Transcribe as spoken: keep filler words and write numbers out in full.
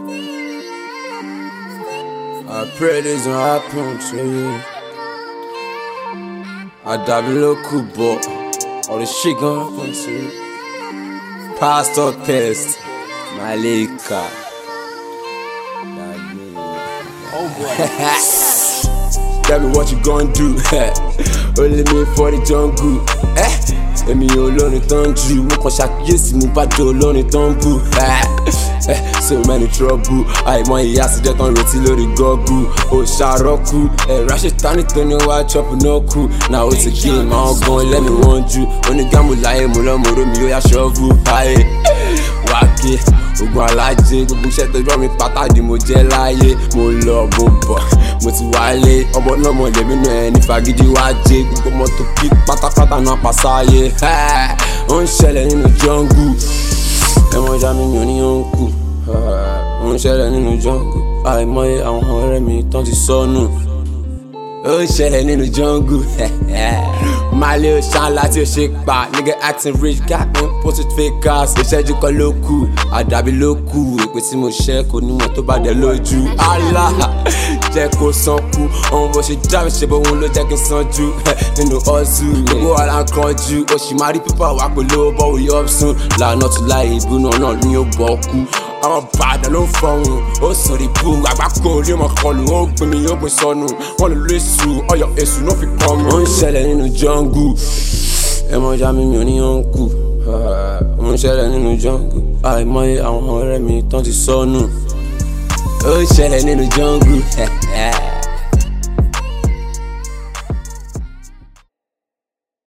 I pray this don't happen to you. I dabble local, but all the shit gon' happen to you. Pastor Pest, Malika. Oh boy. Tell me what you gon' do. Only me for the jungle. Eh? Èmi olórin tó ń jù, mo kàn ṣàkíyèsí mo bá jọ olórin tó ń bù. So many trouble, àìmọ̀ ìyá sì jẹ́ tán retí lórí gọ́gù. Ó ṣàrọ́kù, ẹ̀rọ àṣetánì tó ní wá chọ́pù náà kù. Náà ó ti kí n máa gan lẹ́mi wọ́n jù. Onígàmù láyé mo lọ́mọ oró mi ó yá ṣọ́ọ̀bù. Ayé wákè, ogun alájẹ, gbogbo iṣẹ́ tó rọ́ mi pátá ni mo jẹ́ láyé. Mo lọ mo bọ̀, mo ti wálé. Ọmọ náà mọ̀ lèmi náà ẹni fagídí wá jẹ. Gbogbo ọmọ tó kí pátápátá náà pàṣáyé. Ó ń ṣẹlẹ̀ nínú jungle. Ẹ̀wọ̀n já mi mi ò ní yóò kù. Ó ń ṣẹlẹ̀ nínú jungle. Àìmọye àwọn ọ̀rẹ́ mi tán ti sọnù. Ó ń ṣẹlẹ̀ nínú jungle. Malé o ṣan láti o ṣe pa. Nigga acting rich, got me posted fake cars. Ìṣẹ́jú kan ló kù, àdàbí ló kù. Èpè tí mo ṣẹ́ kò níwọ̀n tó bá dẹ̀ lójú. Allah jẹ́ kó sanku. Ohun bó ṣe dá mi ṣe bó òun ló jẹ́ kí n sanjú. Nínú ọ̀sùn, gbogbo ara ń kanjú. Oṣì máa rí pípa wá pẹ̀lú owó bọ́wọ́ yọ̀ sùn. Lànà tún láì ìbúná náà ní ó bọ̀ kú. Àwọn bàdàn ló ń fọhùn, ó sọ̀rọ̀ ìbú. Àgbákò orí ọmọ kọlù, ó ń pin mi, ó gbé sọnù. Wọ́n lè lé èṣù, ọyọ̀ èṣù ló fi kọ́ mi. Ó ń ṣẹlẹ̀ nínú jungle. Ẹ̀mọ̀ já mi mi ò ní yóò kù. Ó ń ṣẹlẹ̀ nínú jungle. Àìmọye àwọn ọ̀rẹ́ mi tán ti sọnù. Ó ń ṣẹlẹ̀ nínú jungle.